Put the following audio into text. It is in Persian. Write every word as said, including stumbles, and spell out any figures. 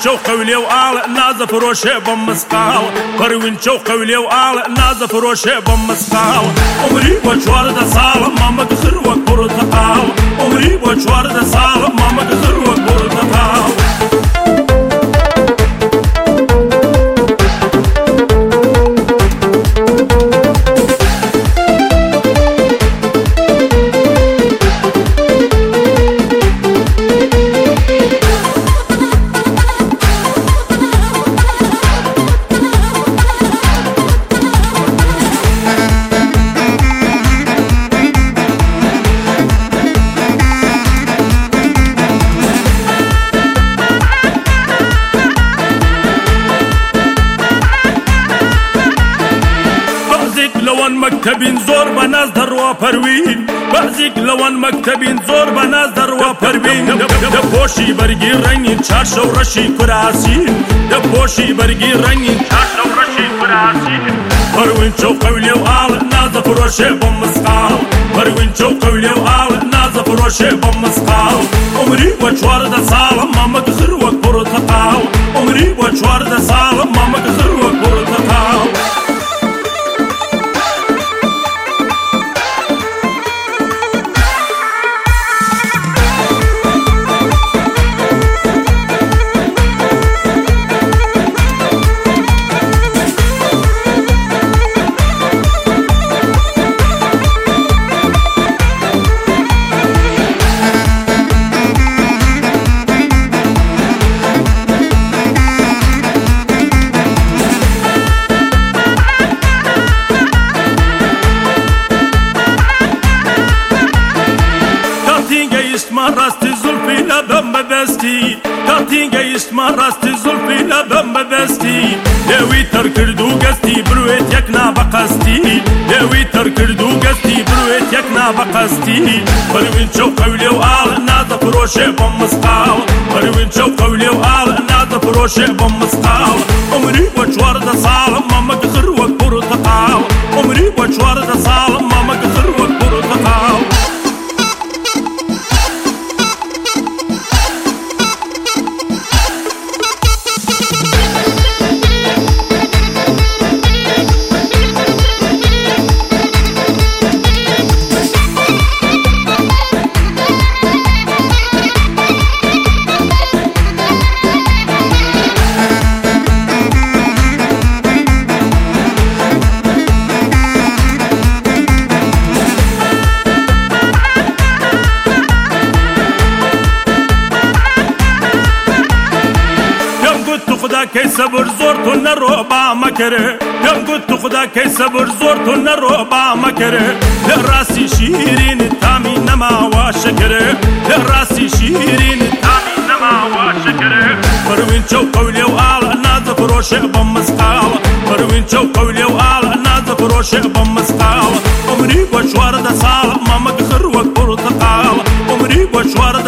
قولي وآل ناز فروشي بمسقال فروين شو قولي وآل ناز فروشي بمسقال عمري وشوار دا سال ماما دخر وكبر تقال عمري وشوار دا سال ماما دخر وكبر تقال لوان مكتبين زور بناس دروا پروین بعضیک لوان مكتبين زور بناس دروا پروین دبوشی برگی رنگین چارش و رشی کراسین دبوشی برگی رنگین چارش و رشی کراسین پروین شو قولی و آل ناز فروشه بمسقال پروین شو قولی و آل ناز فروشه بمسقال عمری و چوار دا سال ماما دخر و کبر تقال عمری و چوار دا سال ماما دخر و کبر تقال ما راستی زلفی لبم بدستی تاتینگه ایست ما راستی زلفی لبم بدستی دوی تر کردو گستی برویت یک نابقستی دوی تر کردو گستی برویت یک نابقستی پروین شو قولی و آل ناز فروشه بمسقال پروین شو قولی و آل ناز فروشه بمسقال عمری و چوار دا سال ماما دخر و کبر تقال عمری و چوار دا سال ماما دخر و کبر تقال کی صبر زور تو نرو با مکره یم گفت خدا کی صبر زور تو نرو با مکره لراسی شیرین تامی نما و شکره لراسی شیرین تامی نما و شکره پروین شو قولی و آل ناز فروشه بمسقال پروین شو قولی و آل ناز فروشه بمسقال عمری و چوار دا سال ماما دخر و کبر تقال عمری و چوار